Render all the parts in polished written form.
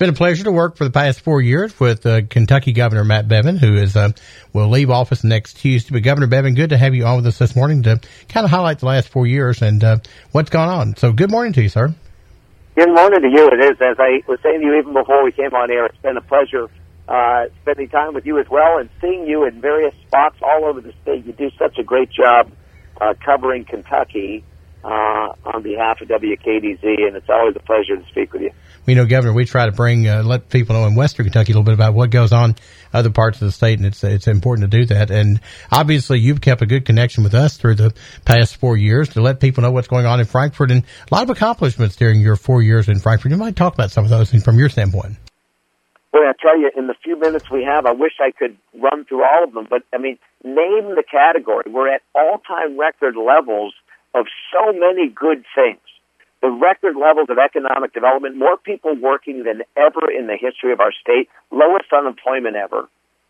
been a pleasure to work for the past 4 years with Kentucky Governor Matt Bevin, who is will leave office next Tuesday. But Governor Bevin, good to have you on with us this morning to kind of highlight the last 4 years and what's gone on. So good morning to you, sir. Good morning to you. It is, as I was saying to you even before we came on air, it's been a pleasure spending time with you as well and seeing you in various spots all over the state. You do such a great job covering Kentucky on behalf of WKDZ, and it's always a pleasure to speak with you. We know, Governor, we try to bring let people know in Western Kentucky a little bit about what goes on in other parts of the state, and it's important to do that. And obviously, you've kept a good connection with us through the past 4 years to let people know what's going on in Frankfort, and a lot of accomplishments during your 4 years in Frankfort. You might talk about some of those things from your standpoint. Well, I tell you, in the few minutes we have, I wish I could run through all of them. But, I mean, name the category. We're at all-time record levels of so many good things. The record levels of economic development, more people working than ever in the history of our state, lowest unemployment ever,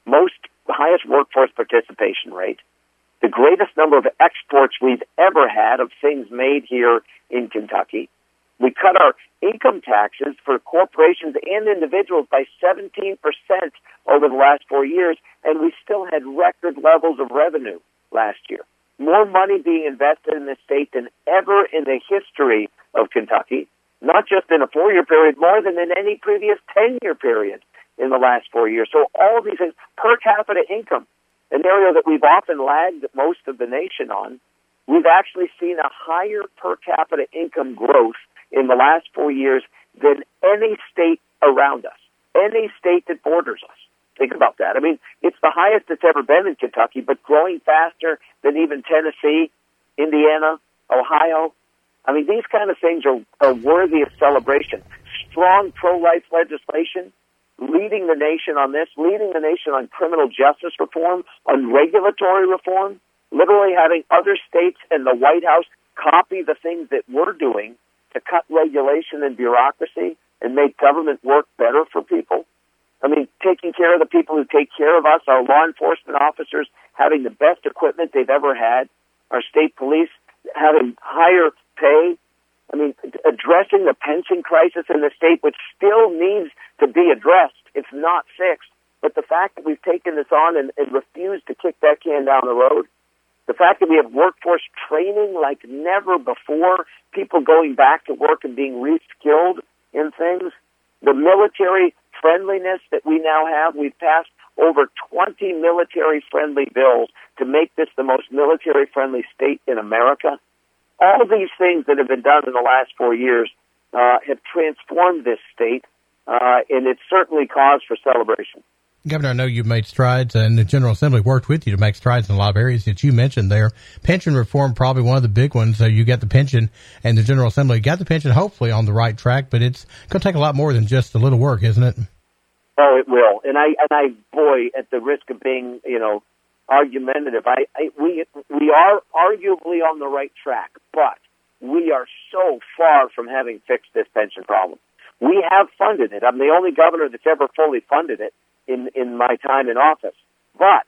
highest workforce participation rate, the greatest number of exports we've ever had of things made here in Kentucky. We cut our income taxes for corporations and individuals by 17% over the last 4 years, and we still had record levels of revenue last year. More money being invested in the state than ever in the history of Kentucky, not just in a 4-year period, more than in any previous 10-year period in the last 4 years. So all of these things, per capita income, an area that we've often lagged most of the nation on, we've actually seen a higher per capita income growth in the last 4 years than any state around us, any state that borders us. Think about that. I mean, it's the highest it's ever been in Kentucky, but growing faster than even Tennessee, Indiana, Ohio. I mean, these kind of things are worthy of celebration. Strong pro-life legislation, leading the nation on this, leading the nation on criminal justice reform, on regulatory reform, literally having other states and the White House copy the things that we're doing to cut regulation and bureaucracy and make government work better for people. I mean, taking care of the people who take care of us, our law enforcement officers having the best equipment they've ever had, our state police having higher pay. I mean, addressing the pension crisis in the state, which still needs to be addressed. It's not fixed. But the fact that we've taken this on and refused to kick that can down the road, the fact that we have workforce training like never before, people going back to work and being reskilled in things, the military friendliness that we now have. We've passed over 20 military-friendly bills to make this the most military-friendly state in America. All these things that have been done in the last 4 years have transformed this state, and it's certainly cause for celebration. Governor, I know you've made strides, and the General Assembly worked with you to make strides in a lot of areas that you mentioned there. Pension reform, probably one of the big ones. You got the pension, and the General Assembly got the pension hopefully on the right track, but it's going to take a lot more than just a little work, isn't it? Oh, it will. And I, boy, at the risk of being, argumentative, we are arguably on the right track, but we are so far from having fixed this pension problem. We have funded it. I'm the only governor that's ever fully funded it in my time in office. But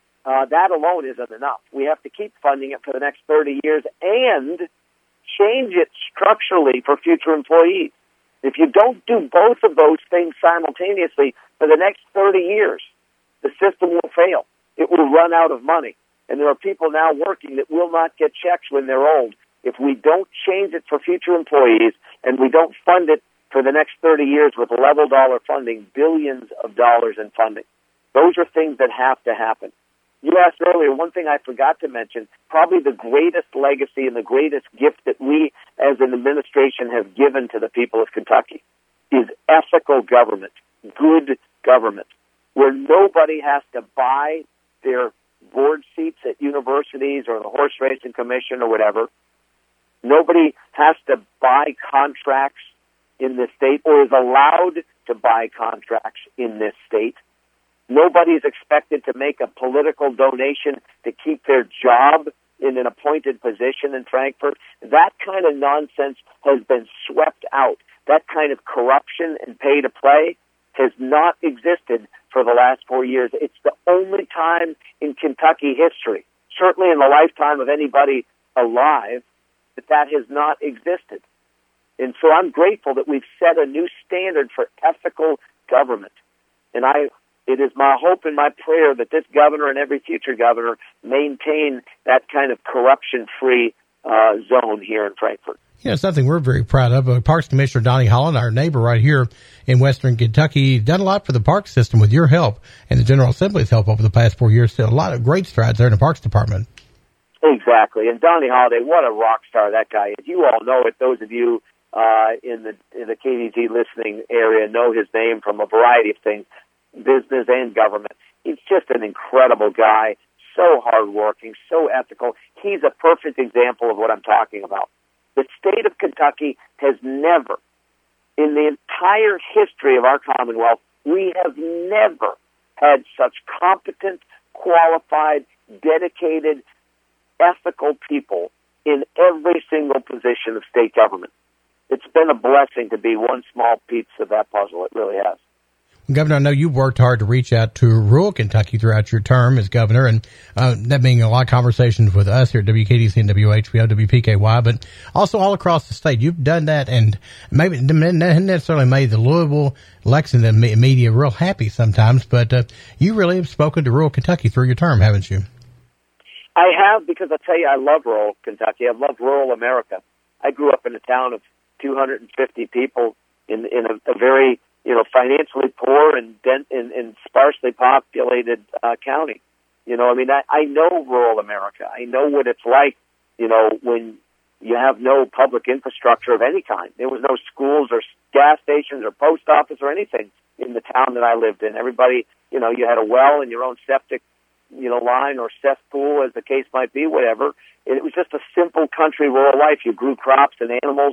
that alone isn't enough. We have to keep funding it for the next 30 years and change it structurally for future employees. If you don't do both of those things simultaneously for the next 30 years, the system will fail. It will run out of money. And there are people now working that will not get checks when they're old. If we don't change it for future employees and we don't fund it for the next 30 years with level dollar funding, billions of dollars in funding, those are things that have to happen. You asked earlier, one thing I forgot to mention, probably the greatest legacy and the greatest gift that we as an administration have given to the people of Kentucky is ethical government, good government, where nobody has to buy their board seats at universities or the horse racing commission or whatever. Nobody has to buy contracts in this state or is allowed to buy contracts in this state. Nobody is expected to make a political donation to keep their job in an appointed position in Frankfort. That kind of nonsense has been swept out. That kind of corruption and pay to play has not existed for the last 4 years. It's the only time in Kentucky history, certainly in the lifetime of anybody alive, that has not existed. And so I'm grateful that we've set a new standard for ethical government. And it is my hope and my prayer that this governor and every future governor maintain that kind of corruption-free zone here in Frankfort. Yeah, it's something we're very proud of. Parks Commissioner Donnie Holland, our neighbor right here in Western Kentucky, done a lot for the park system with your help and the General Assembly's help over the past 4 years. So a lot of great strides there in the Parks Department. Exactly. And Donnie Holiday, what a rock star that guy is. You all know it. Those of you in the KDG listening area know his name from a variety of things, business and government. He's just an incredible guy, so hardworking, so ethical. He's a perfect example of what I'm talking about. The state of Kentucky has never, in the entire history of our Commonwealth, we have never had such competent, qualified, dedicated, ethical people in every single position of state government. It's been a blessing to be one small piece of that puzzle. It really has. Governor, I know you've worked hard to reach out to rural Kentucky throughout your term as governor, and that being a lot of conversations with us here at WKDC and WHBO, WPKY, but also all across the state. You've done that, and maybe not necessarily made the Louisville, Lexington media real happy sometimes, but you really have spoken to rural Kentucky through your term, haven't you? I have, because I tell you, I love rural Kentucky. I love rural America. I grew up in a town of 250 people in a very financially poor and sparsely populated county. I know rural America. I know what it's like, when you have no public infrastructure of any kind. There was no schools or gas stations or post office or anything in the town that I lived in. Everybody, you had a well and your own septic, line or cesspool, as the case might be, whatever. It was just a simple country rural life. You grew crops and animals,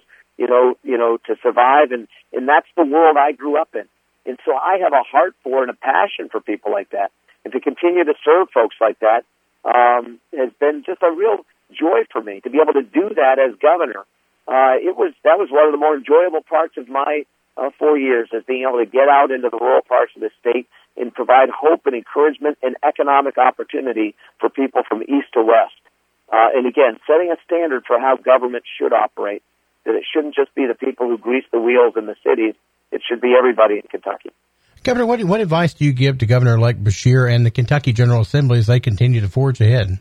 to survive, and that's the world I grew up in. And so I have a heart for and a passion for people like that. And to continue to serve folks like that has been just a real joy for me to be able to do that as governor. That was one of the more enjoyable parts of my 4 years, is being able to get out into the rural parts of the state and provide hope and encouragement and economic opportunity for people from east to west. And again, setting a standard for how government should operate, that it shouldn't just be the people who grease the wheels in the cities. It should be everybody in Kentucky. Governor, what advice do you give to Governor-elect Beshear and the Kentucky General Assembly as they continue to forge ahead?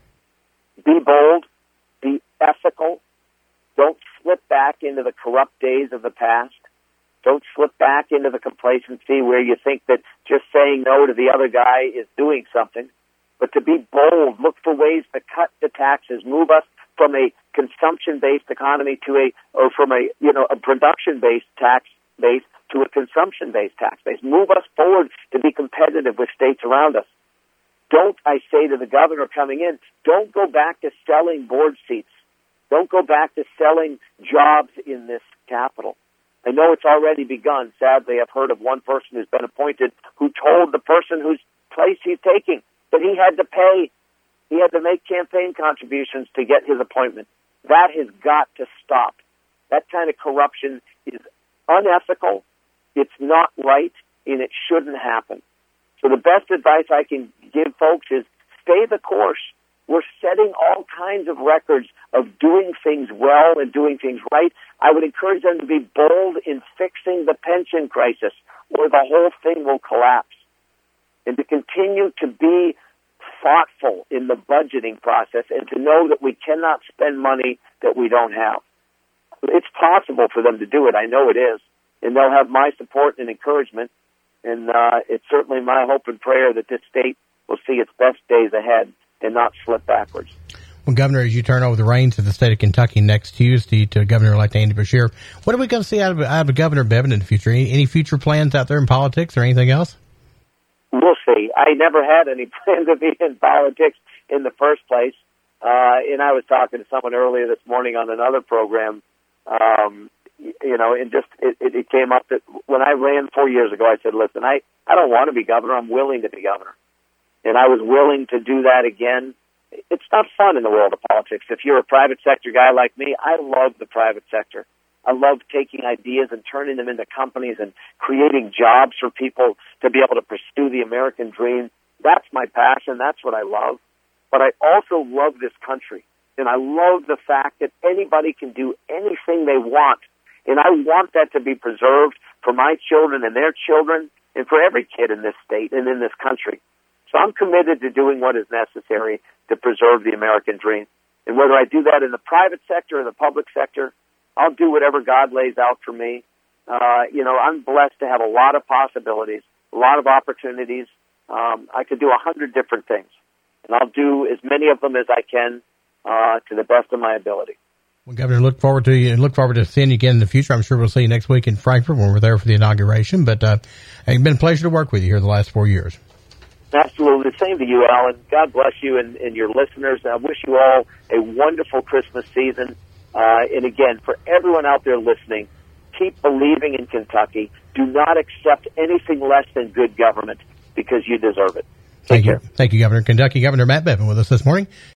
Be bold. Be ethical. Don't slip back into the corrupt days of the past. Don't slip back into the complacency where you think that just saying no to the other guy is doing something. But to be bold, look for ways to cut the taxes, move us from a consumption-based economy from a production-based tax base to a consumption-based tax base. Move us forward to be competitive with states around us. Don't, I say to the governor coming in, don't go back to selling board seats. Don't go back to selling jobs in this capital. I know it's already begun. Sadly, I've heard of one person who's been appointed who told the person whose place he's taking that he had to pay. He had to make campaign contributions to get his appointment. That has got to stop. That kind of corruption is unethical. It's not right, and it shouldn't happen. So the best advice I can give folks is stay the course. We're setting all kinds of records of doing things well and doing things right. I would encourage them to be bold in fixing the pension crisis, or the whole thing will collapse. And to continue to be thoughtful in the budgeting process and to know that we cannot spend money that we don't have. It's possible for them to do it. I know it is. And they'll have my support and encouragement. And it's certainly my hope and prayer that this state will see its best days ahead and not slip backwards. Well, Governor, as you turn over the reins of the state of Kentucky next Tuesday to Governor-elect Andy Beshear, what are we going to see out of Governor Bevin in the future? Any future plans out there in politics or anything else? We'll see. I never had any plans to be in politics in the first place. And I was talking to someone earlier this morning on another program, and it came up that when I ran 4 years ago, I said, listen, I don't want to be governor. I'm willing to be governor. And I was willing to do that again. It's not fun in the world of politics. If you're a private sector guy like me, I love the private sector. I love taking ideas and turning them into companies and creating jobs for people to be able to pursue the American dream. That's my passion. That's what I love. But I also love this country. And I love the fact that anybody can do anything they want And I want that to be preserved for my children and their children and for every kid in this state and in this country. So I'm committed to doing what is necessary to preserve the American dream. And whether I do that in the private sector or the public sector, I'll do whatever God lays out for me. I'm blessed to have a lot of possibilities, a lot of opportunities. I could do 100 different things, and I'll do as many of them as I can to the best of my ability. Well, Governor, look forward to you and look forward to seeing you again in the future. I'm sure we'll see you next week in Frankfort when we're there for the inauguration. But it's been a pleasure to work with you here the last 4 years. Absolutely. Same to you, Alan. God bless you and your listeners. I wish you all a wonderful Christmas season. And again, for everyone out there listening, keep believing in Kentucky. Do not accept anything less than good government because you deserve it. Take care. Thank you, Governor. Kentucky Governor Matt Bevin with us this morning.